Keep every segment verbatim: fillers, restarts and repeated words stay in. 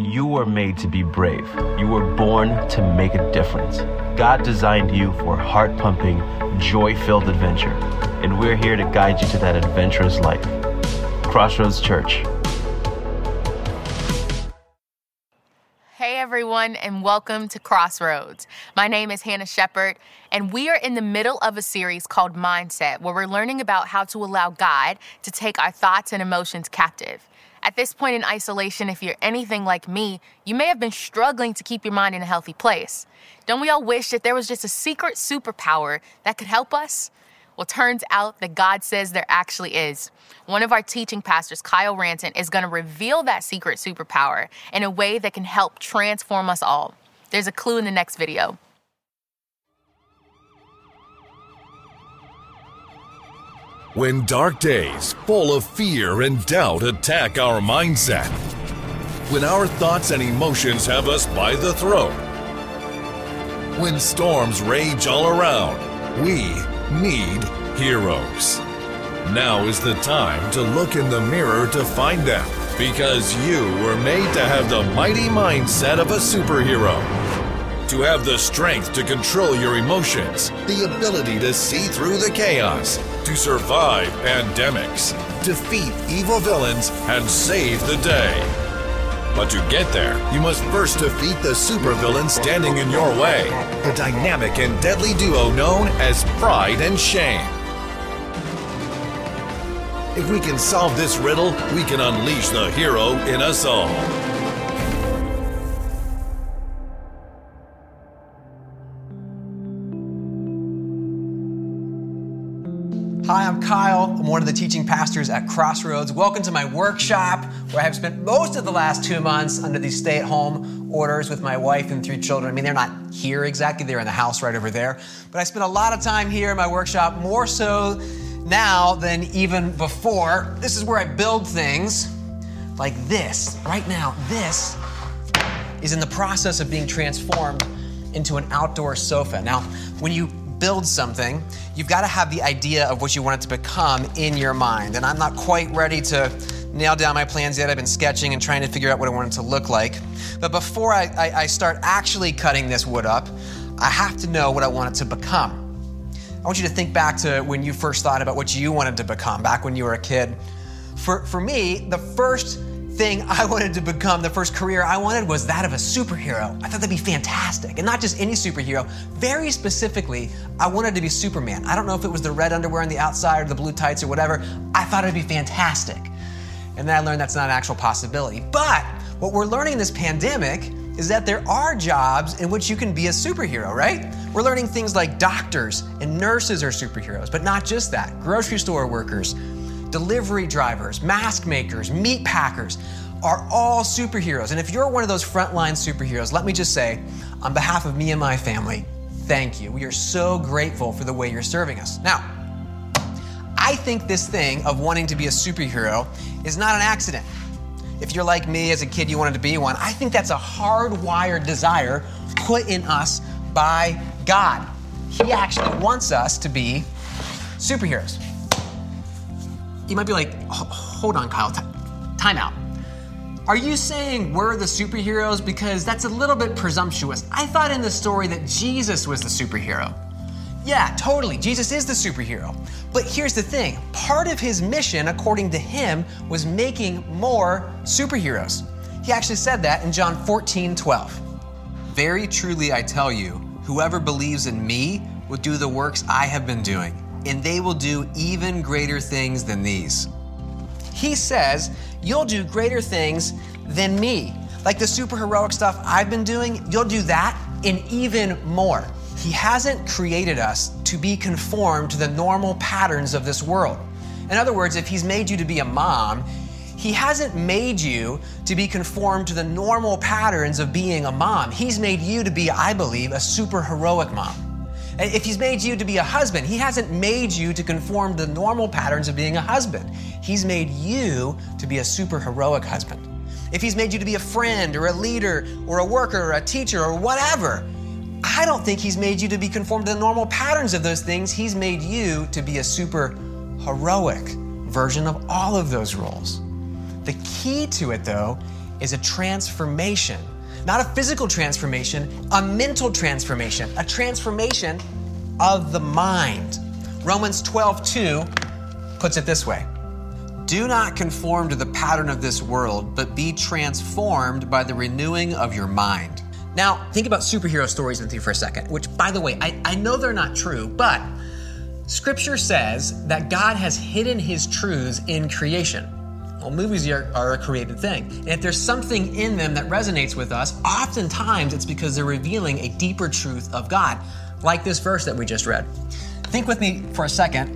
You were made to be brave. You were born to make a difference. God designed you for heart-pumping, joy-filled adventure, and we're here to guide you to that adventurous life. Crossroads Church. Hey everyone, and welcome to Crossroads. My name is Hannah Shepard, and we are in the middle of a series called Mindset, where we're learning about how to allow God to take our thoughts and emotions captive. At this point in isolation, if you're anything like me, you may have been struggling to keep your mind in a healthy place. Don't we all wish that there was just a secret superpower that could help us? Well, turns out that God says there actually is. One of our teaching pastors, Kyle Ranton, is going to reveal that secret superpower in a way that can help transform us all. There's a clue in the next video. When dark days full of fear and doubt attack our mindset, when our thoughts and emotions have us by the throat, when storms rage all around, we need heroes. Now is the time to look in the mirror to find them, because you were made to have the mighty mindset of a superhero. To have the strength to control your emotions, the ability to see through the chaos, to survive pandemics, defeat evil villains, and save the day. But to get there, you must first defeat the supervillain standing in your way, the dynamic and deadly duo known as pride and shame. If we can solve this riddle, we can unleash the hero in us all. Hi, I'm Kyle. I'm one of the teaching pastors at Crossroads. Welcome to my workshop, where I have spent most of the last two months under these stay-at-home orders with my wife and three children. I mean, they're not here exactly. They're in the house right over there. But I spent a lot of time here in my workshop, more so now than even before. This is where I build things like this. Right now, this is in the process of being transformed into an outdoor sofa. Now, when you build something, you've got to have the idea of what you want it to become in your mind. And I'm not quite ready to nail down my plans yet. I've been sketching and trying to figure out what I want it to look like. But before I, I, I start actually cutting this wood up, I have to know what I want it to become. I want you to think back to when you first thought about what you wanted to become, back when you were a kid. For, for me, the first thing I wanted to become, the first career I wanted, was that of a superhero. I thought that'd be fantastic. And not just any superhero. Very specifically, I wanted to be Superman. I don't know if it was the red underwear on the outside or the blue tights or whatever. I thought it'd be fantastic. And then I learned that's not an actual possibility. But what we're learning in this pandemic is that there are jobs in which you can be a superhero, right? We're learning things like doctors and nurses are superheroes, but not just that. Grocery store workers, delivery drivers, mask makers, meat packers are all superheroes. And if you're one of those frontline superheroes, let me just say, on behalf of me and my family, thank you. We are so grateful for the way you're serving us. Now, I think this thing of wanting to be a superhero is not an accident. If you're like me, as a kid you wanted to be one, I think that's a hardwired desire put in us by God. He actually wants us to be superheroes. You might be like, hold on, Kyle, T- time out. Are you saying we're the superheroes? Because that's a little bit presumptuous. I thought in the story that Jesus was the superhero. Yeah, totally, Jesus is the superhero. But here's the thing, part of his mission, according to him, was making more superheroes. He actually said that in John fourteen twelve. Very truly I tell you, whoever believes in me will do the works I have been doing, and they will do even greater things than these. He says, you'll do greater things than me. Like the superheroic stuff I've been doing, you'll do that and even more. He hasn't created us to be conformed to the normal patterns of this world. In other words, if he's made you to be a mom, he hasn't made you to be conformed to the normal patterns of being a mom. He's made you to be, I believe, a superheroic mom. If he's made you to be a husband, he hasn't made you to conform to the normal patterns of being a husband. He's made you to be a superheroic husband. If he's made you to be a friend or a leader or a worker or a teacher or whatever, I don't think he's made you to be conformed to the normal patterns of those things. He's made you to be a super heroic version of all of those roles. The key to it, though, is a transformation. Not a physical transformation, a mental transformation, a transformation of the mind. Romans twelve two puts it this way. Do not conform to the pattern of this world, but be transformed by the renewing of your mind. Now, think about superhero stories with you for a second, which, by the way, I, I know they're not true, but Scripture says that God has hidden his truths in creation. Well, movies are, are a created thing. And if there's something in them that resonates with us, oftentimes it's because they're revealing a deeper truth of God, like this verse that we just read. Think with me for a second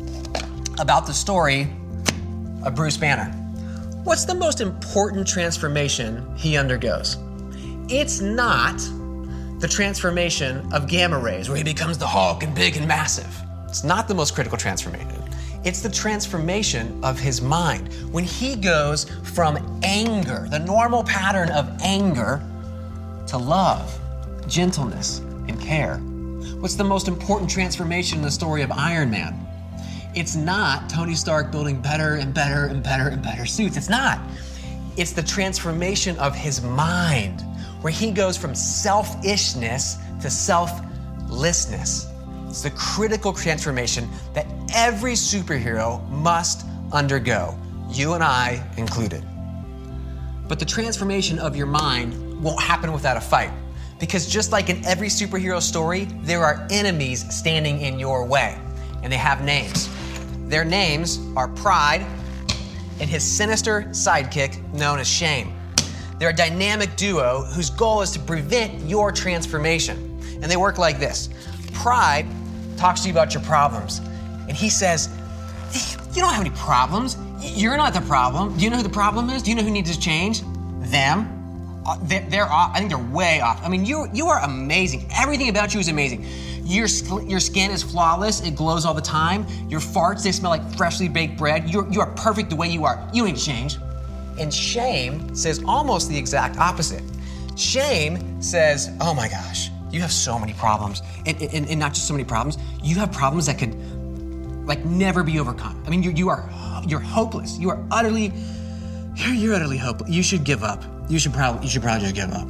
about the story of Bruce Banner. What's the most important transformation he undergoes? It's not the transformation of gamma rays, where he becomes the Hulk and big and massive. It's not the most critical transformation. It's the transformation of his mind. When he goes from anger, the normal pattern of anger, to love, gentleness, and care. What's the most important transformation in the story of Iron Man? It's not Tony Stark building better and better and better and better suits. It's not. It's the transformation of his mind, where he goes from selfishness to selflessness. It's the critical transformation that every superhero must undergo, you and I included. But the transformation of your mind won't happen without a fight, because just like in every superhero story, there are enemies standing in your way, and they have names. Their names are Pride and his sinister sidekick known as Shame. They're a dynamic duo whose goal is to prevent your transformation, and they work like this. Pride talks to you about your problems, and he says, you don't have any problems. You're not the problem. Do you know who the problem is? Do you know who needs to change? Them. Uh, they're, they're off. I think they're way off. I mean, you you are amazing. Everything about you is amazing. Your, your skin is flawless. It glows all the time. Your farts, they smell like freshly baked bread. You're, you are perfect the way you are. You need to change. And Shame says almost the exact opposite. Shame says, oh my gosh, you have so many problems. And, and, and not just so many problems, you have problems that could like never be overcome. I mean, you, you are you're hopeless. You are utterly, you're, you're utterly hopeless. You should give up. You should probably, you should probably just give up.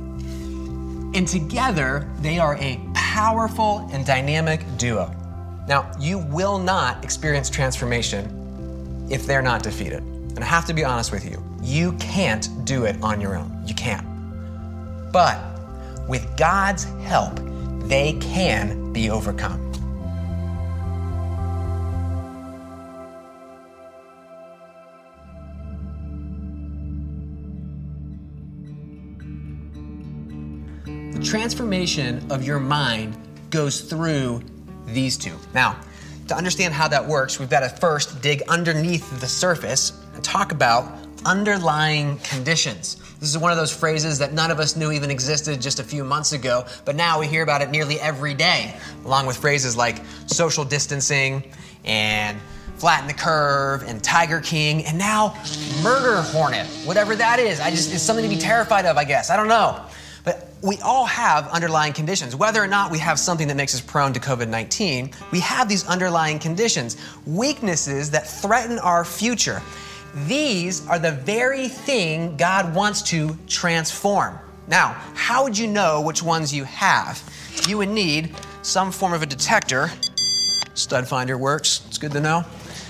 And together, they are a powerful and dynamic duo. Now, you will not experience transformation if they're not defeated. And I have to be honest with you, you can't do it on your own. You can't. But with God's help, they can be overcome. The transformation of your mind goes through these two. Now, to understand how that works, we've got to first dig underneath the surface and talk about underlying conditions. This is one of those phrases that none of us knew even existed just a few months ago, but now we hear about it nearly every day, along with phrases like social distancing and flatten the curve and Tiger King and now murder hornet, whatever that is. I just, it's something to be terrified of, I guess. I don't know. But we all have underlying conditions. Whether or not we have something that makes us prone to covid nineteen, we have these underlying conditions, weaknesses that threaten our future. These are the very thing God wants to transform. Now, how would you know which ones you have? You would need some form of a detector. Stud Finder works, it's good to know.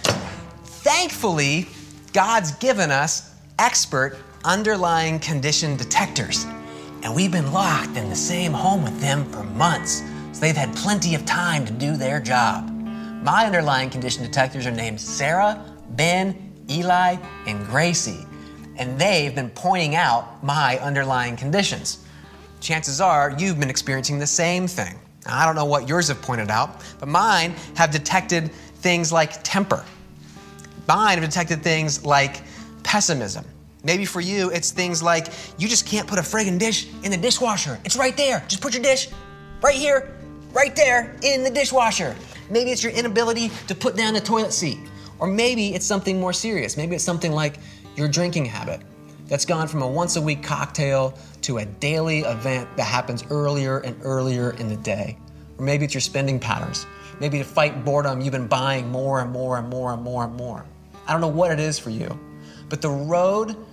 Thankfully, God's given us expert underlying condition detectors. And we've been locked in the same home with them for months, so they've had plenty of time to do their job. My underlying condition detectors are named Sarah, Ben, Eli, and Gracie, and they've been pointing out my underlying conditions. Chances are you've been experiencing the same thing. Now, I don't know what yours have pointed out, but mine have detected things like temper. Mine have detected things like pessimism. Maybe for you, it's things like you just can't put a friggin' dish in the dishwasher. It's right there. Just put your dish right here, right there in the dishwasher. Maybe it's your inability to put down the toilet seat. Or maybe it's something more serious. Maybe it's something like your drinking habit that's gone from a once a week cocktail to a daily event that happens earlier and earlier in the day. Or maybe it's your spending patterns. Maybe to fight boredom, you've been buying more and more and more and more and more. I don't know what it is for you, but the road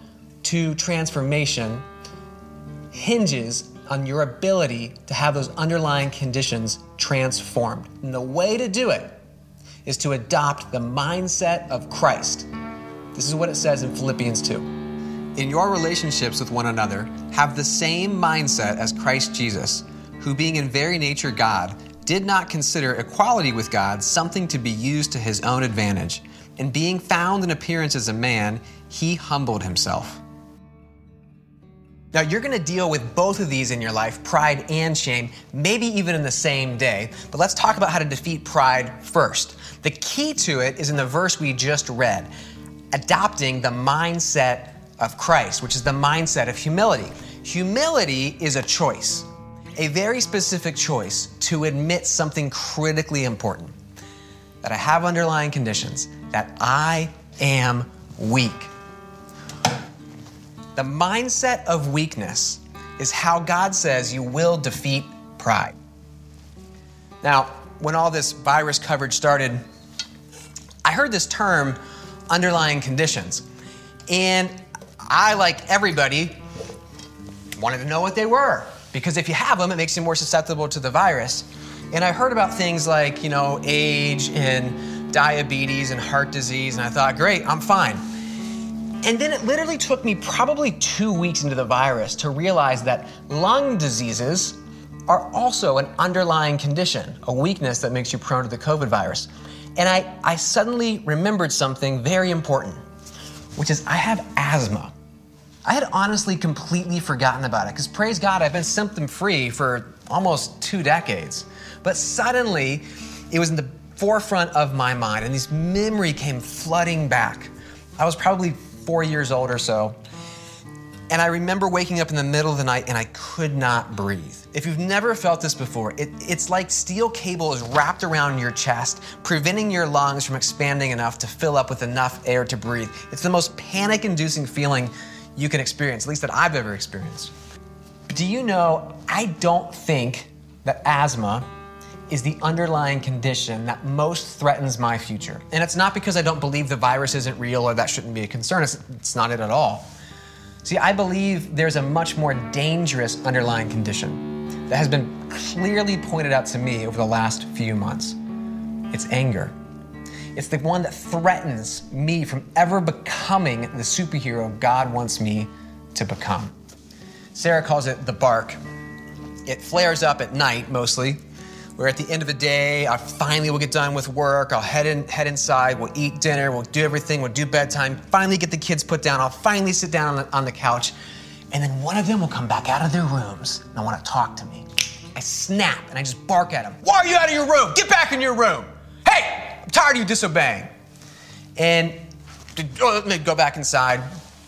to transformation hinges on your ability to have those underlying conditions transformed. And the way to do it is to adopt the mindset of Christ. This is what it says in Philippians two. In your relationships with one another, have the same mindset as Christ Jesus, who being in very nature God, did not consider equality with God something to be used to his own advantage. And being found in appearance as a man, he humbled himself. Now, you're going to deal with both of these in your life, pride and shame, maybe even in the same day. But let's talk about how to defeat pride first. The key to it is in the verse we just read, adopting the mindset of Christ, which is the mindset of humility. Humility is a choice, a very specific choice to admit something critically important, that I have underlying conditions, that I am weak. The mindset of weakness is how God says you will defeat pride. Now, when all this virus coverage started, I heard this term, underlying conditions. And I, like everybody, wanted to know what they were. Because if you have them, it makes you more susceptible to the virus. And I heard about things like, you know, age and diabetes and heart disease. And I thought, great, I'm fine. And then it literally took me probably two weeks into the virus to realize that lung diseases are also an underlying condition, a weakness that makes you prone to the COVID virus. And I, I suddenly remembered something very important, which is I have asthma. I had honestly completely forgotten about it because, praise God, I've been symptom-free for almost two decades. But suddenly, it was in the forefront of my mind, and this memory came flooding back. I was probably four years old or so, and I remember waking up in the middle of the night and I could not breathe. If you've never felt this before, it, it's like steel cable is wrapped around your chest, preventing your lungs from expanding enough to fill up with enough air to breathe. It's the most panic-inducing feeling you can experience, at least that I've ever experienced. Do you know, I don't think that asthma is the underlying condition that most threatens my future. And it's not because I don't believe the virus isn't real or that shouldn't be a concern. It's, it's not it at all. See, I believe there's a much more dangerous underlying condition that has been clearly pointed out to me over the last few months. It's anger. It's the one that threatens me from ever becoming the superhero God wants me to become. Sarah calls it the bark. It flares up at night mostly, where at the end of the day, I finally will get done with work, I'll head in, head inside, we'll eat dinner, we'll do everything, we'll do bedtime, finally get the kids put down, I'll finally sit down on the, on the couch, and then one of them will come back out of their rooms and want to talk to me. I snap and I just bark at them. Why are you out of your room? Get back in your room. Hey, I'm tired of you disobeying. And oh, let me go back inside.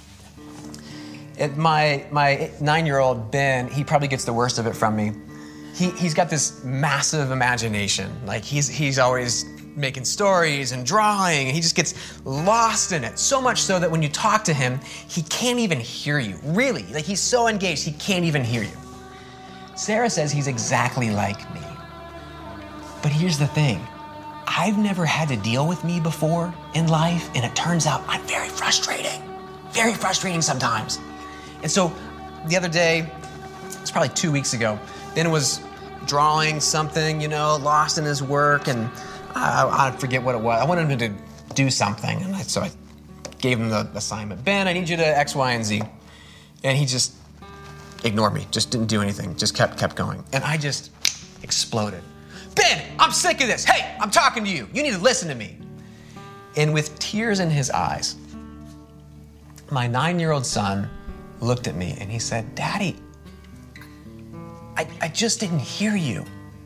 And my, my nine-year-old Ben, he probably gets the worst of it from me. He, he's got this massive imagination. Like he's, he's always making stories and drawing, and he just gets lost in it. So much so that when you talk to him, he can't even hear you. Really, like he's so engaged, he can't even hear you. Sarah says he's exactly like me. But here's the thing. I've never had to deal with me before in life, and it turns out I'm very frustrating. Very frustrating sometimes. And so the other day, it's probably two weeks ago, Ben was drawing something, you know, lost in his work, and I, I forget what it was. I wanted him to do something, and I, so I gave him the assignment. Ben, I need you to X, Y, and Z. And he just ignored me, just didn't do anything, just kept kept going. And I just exploded. Ben, I'm sick of this. Hey, I'm talking to you. You need to listen to me. And with tears in his eyes, my nine-year-old son looked at me and he said, Daddy, I, I just didn't hear you.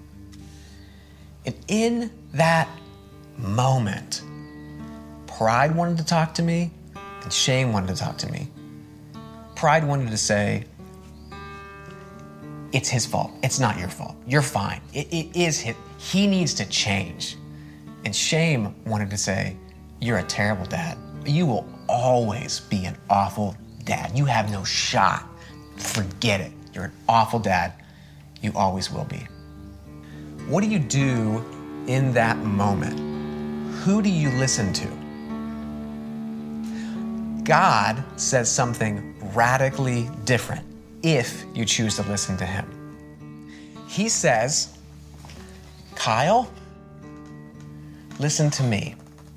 And in that moment, pride wanted to talk to me and shame wanted to talk to me. Pride wanted to say, it's his fault. It's not your fault. You're fine. It, it is his. He needs to change. And shame wanted to say, you're a terrible dad. You will always be an awful dad. You have no shot. Forget it. You're an awful dad. You always will be. What do you do in that moment? Who do you listen to? God says something radically different if you choose to listen to him. He says, Kyle, listen to me.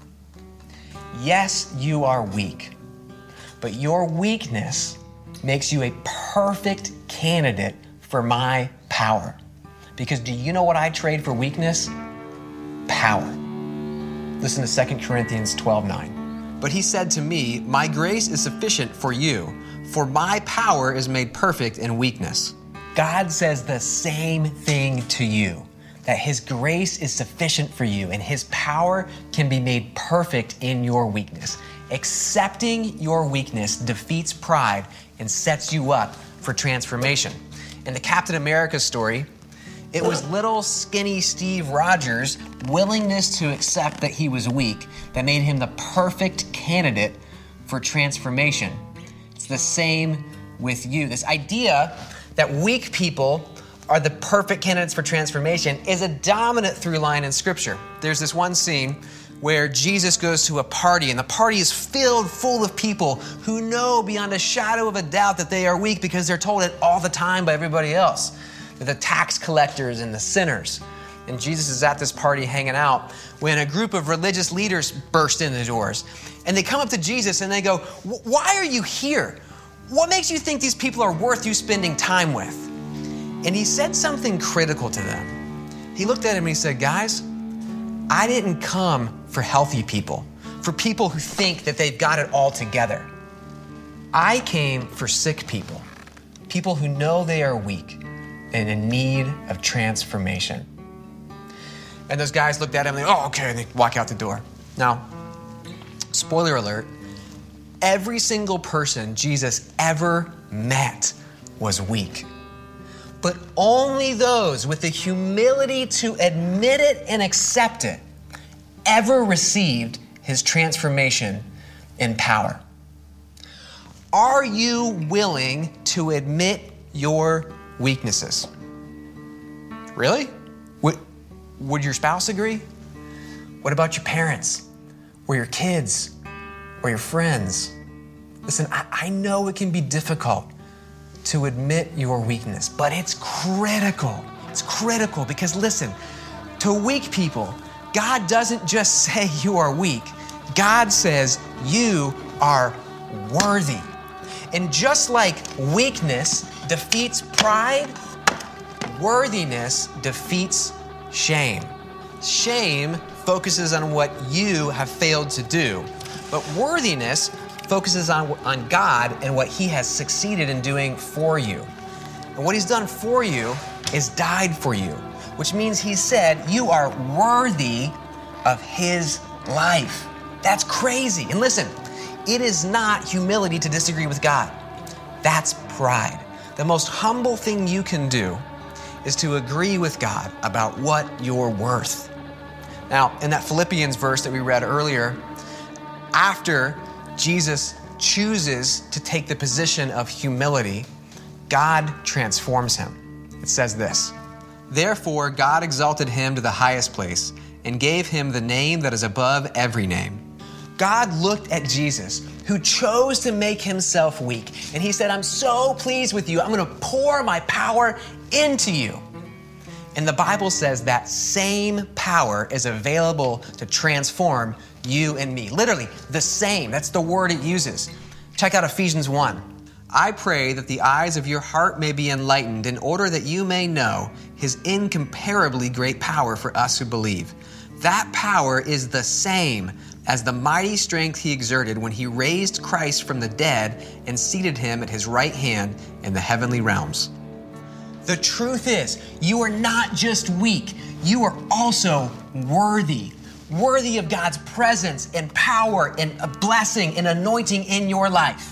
Yes, you are weak, but your weakness makes you a perfect candidate for my power. Because do you know what I trade for weakness? Power. Listen to Second Corinthians twelve nine. But he said to me, my grace is sufficient for you, for my power is made perfect in weakness. God says the same thing to you, that his grace is sufficient for you and his power can be made perfect in your weakness. Accepting your weakness defeats pride and sets you up for transformation. In the Captain America story, it was little skinny Steve Rogers' willingness to accept that he was weak that made him the perfect candidate for transformation. It's the same with you. This idea that weak people are the perfect candidates for transformation is a dominant through line in Scripture. There's this one scene where Jesus goes to a party, and the party is filled full of people who know beyond a shadow of a doubt that they are weak because they're told it all the time by everybody else. They're the tax collectors and the sinners. And Jesus is at this party hanging out when a group of religious leaders burst in the doors. And they come up to Jesus and they go, why are you here? What makes you think these people are worth you spending time with? And he said something critical to them. He looked at him and he said, guys, I didn't come for healthy people, for people who think that they've got it all together. I came for sick people, people who know they are weak and in need of transformation. And those guys looked at him and they, oh, okay, and they walk out the door. Now, spoiler alert, every single person Jesus ever met was weak. But only those with the humility to admit it and accept it ever received his transformation in power. Are you willing to admit your weaknesses? Really? Would, would your spouse agree? What about your parents or your kids or your friends? Listen, I, I know it can be difficult to admit your weakness, but it's critical. It's critical because listen, to weak people, God doesn't just say you are weak. God says you are worthy. And just like weakness defeats pride, worthiness defeats shame. Shame focuses on what you have failed to do, but worthiness focuses on, on God and what he has succeeded in doing for you. And what he's done for you is died for you, which means he said you are worthy of his life. That's crazy. And listen, it is not humility to disagree with God. That's pride. The most humble thing you can do is to agree with God about what you're worth. Now, in that Philippians verse that we read earlier, after Jesus chooses to take the position of humility, God transforms him. It says this, therefore God exalted him to the highest place and gave him the name that is above every name. God looked at Jesus, who chose to make himself weak, and he said, I'm so pleased with you. I'm going to pour my power into you. And the Bible says that same power is available to transform you and me. Literally, the same. That's the word it uses. Check out Ephesians one. I pray that the eyes of your heart may be enlightened in order that you may know his incomparably great power for us who believe. That power is the same as the mighty strength he exerted when he raised Christ from the dead and seated him at his right hand in the heavenly realms. The truth is, you are not just weak, you are also worthy. Worthy of God's presence and power and a blessing and anointing in your life.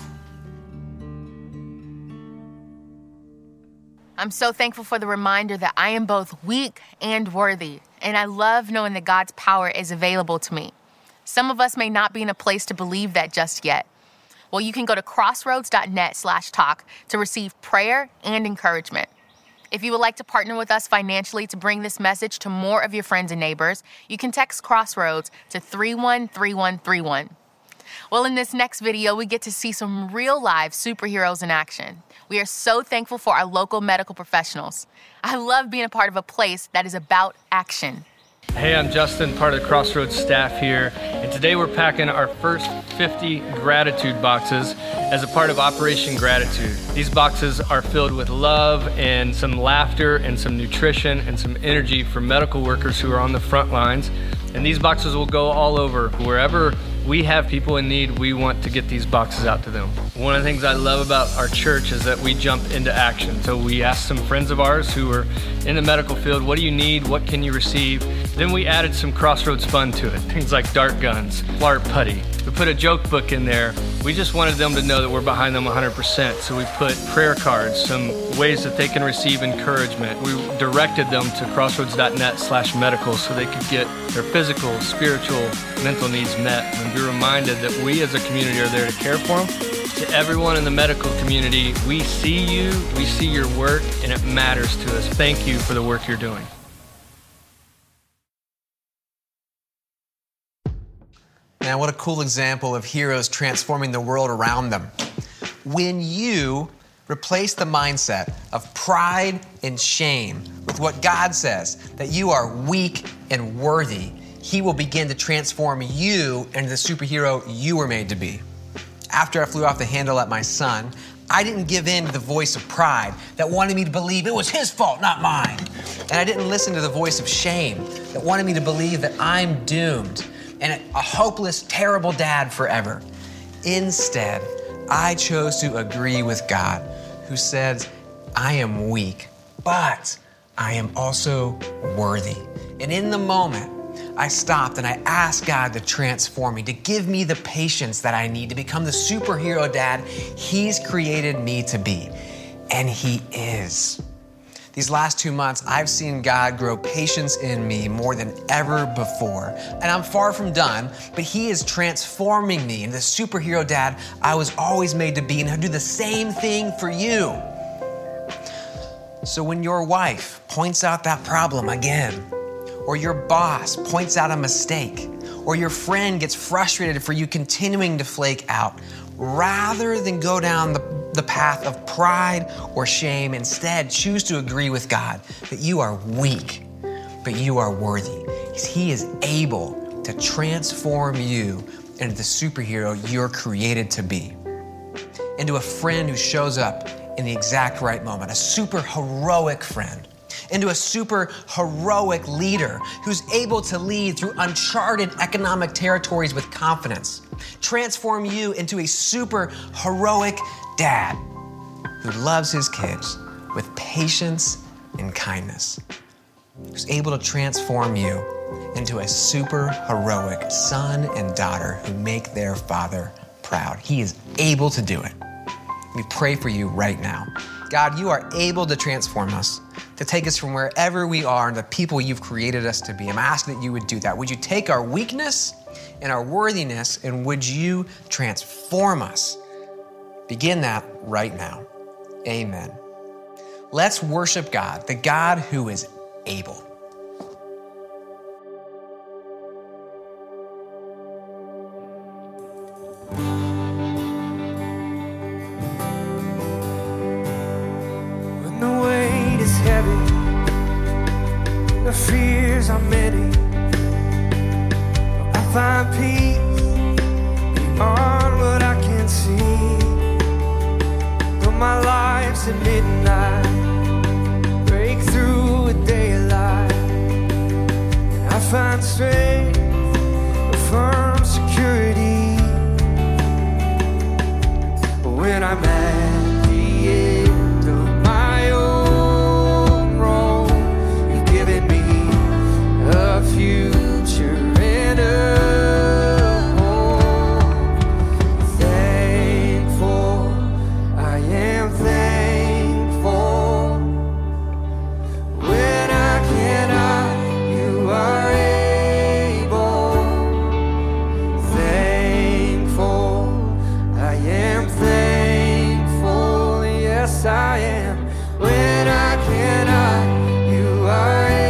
I'm so thankful for the reminder that I am both weak and worthy, and I love knowing that God's power is available to me. Some of us may not be in a place to believe that just yet. Well, you can go to crossroads.net slash talk to receive prayer and encouragement. If you would like to partner with us financially to bring this message to more of your friends and neighbors, you can text Crossroads to three one three one three one. Well, in this next video, we get to see some real live superheroes in action. We are so thankful for our local medical professionals. I love being a part of a place that is about action. Hey, I'm Justin, part of the Crossroads staff here, and today we're packing our first fifty gratitude boxes as a part of Operation Gratitude. These boxes are filled with love and some laughter and some nutrition and some energy for medical workers who are on the front lines. And these boxes will go all over. Wherever we have people in need, we want to get these boxes out to them. One of the things I love about our church is that we jump into action. So we asked some friends of ours who are in the medical field, what do you need? What can you receive? Then we added some Crossroads fun to it. Things like dart guns, fart putty. We put a joke book in there. We just wanted them to know that we're behind them one hundred percent. So we put prayer cards, some ways that they can receive encouragement. We directed them to crossroads.net slash medical so they could get their physical, spiritual, mental needs met and be reminded that we as a community are there to care for them. To everyone in the medical community, we see you, we see your work, and it matters to us. Thank you for the work you're doing. Man, what a cool example of heroes transforming the world around them. When you replace the mindset of pride and shame with what God says, that you are weak and worthy, He will begin to transform you into the superhero you were made to be. After I flew off the handle at my son, I didn't give in to the voice of pride that wanted me to believe it was his fault, not mine. And I didn't listen to the voice of shame that wanted me to believe that I'm doomed and a hopeless, terrible dad forever. Instead, I chose to agree with God, who said, I am weak, but I am also worthy. And in the moment, I stopped and I asked God to transform me, to give me the patience that I need to become the superhero dad He's created me to be. And He is. These last two months, I've seen God grow patience in me more than ever before. And I'm far from done, but He is transforming me into the superhero dad I was always made to be, and He'll do the same thing for you. So when your wife points out that problem again, or your boss points out a mistake, or your friend gets frustrated for you continuing to flake out, rather than go down the, the path of pride or shame, instead choose to agree with God that you are weak, but you are worthy. He is able to transform you into the superhero you're created to be. Into a friend who shows up in the exact right moment, a super heroic friend. Into a super heroic leader who's able to lead through uncharted economic territories with confidence. Transform you into a super heroic dad who loves his kids with patience and kindness. Who's able to transform you into a super heroic son and daughter who make their father proud. He is able to do it. We pray for you right now. God, you are able to transform us, to take us from wherever we are and the people you've created us to be. I'm asking that you would do that. Would you take our weakness and our worthiness, and would you transform us? Begin that right now. Amen. Let's worship God, the God who is able. The fears are many, I find peace beyond what I can see. Though my life's at midnight, break through a daylight, I find strength, a firm security. When I'm at the end of my own road, you've given me a future and a home. Thankful, I am thankful. When I cannot, you are able. Thankful, I am thankful. Yes, I am. When I cannot, you are able.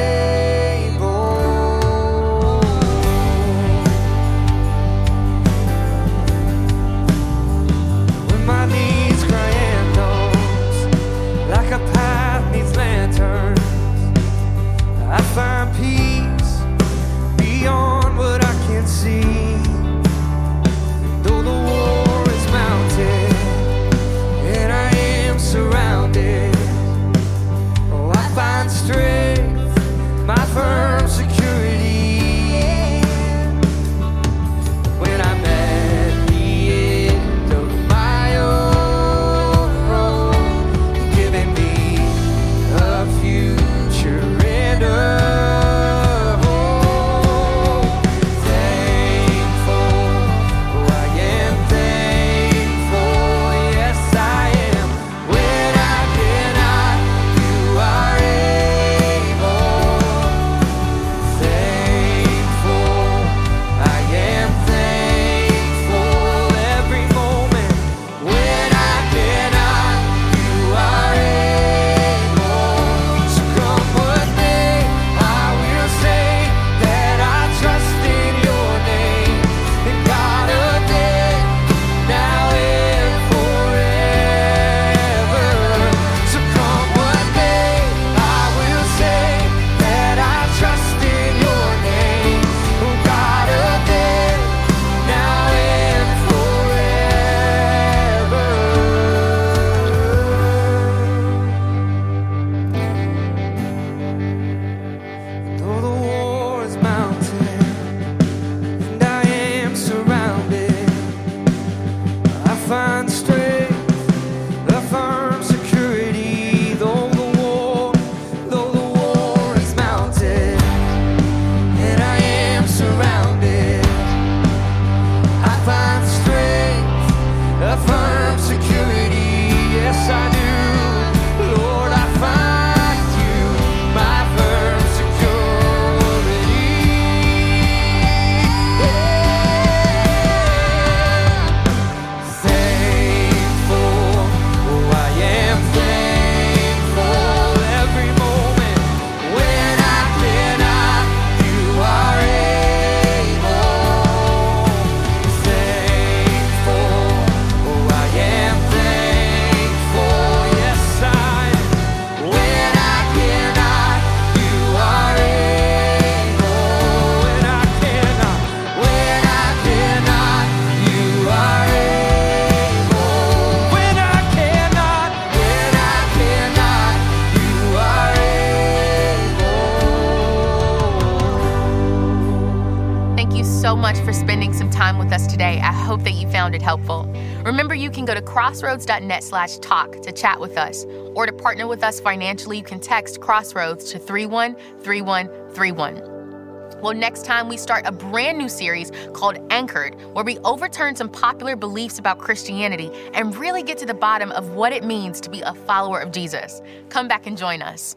much for spending some time with us today. I hope that you found it helpful. Remember, you can go to crossroads.net slash talk to chat with us, or to partner with us financially, you can text Crossroads to three one three one three one. Well, next time we start a brand new series called Anchored, where we overturn some popular beliefs about Christianity and really get to the bottom of what it means to be a follower of Jesus. Come back and join us.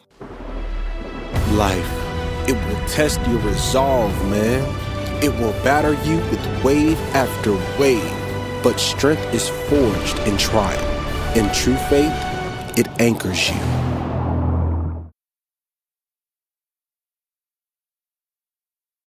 Life, it will test your resolve, man. It will batter you with wave after wave, but strength is forged in trial. In true faith, it anchors you.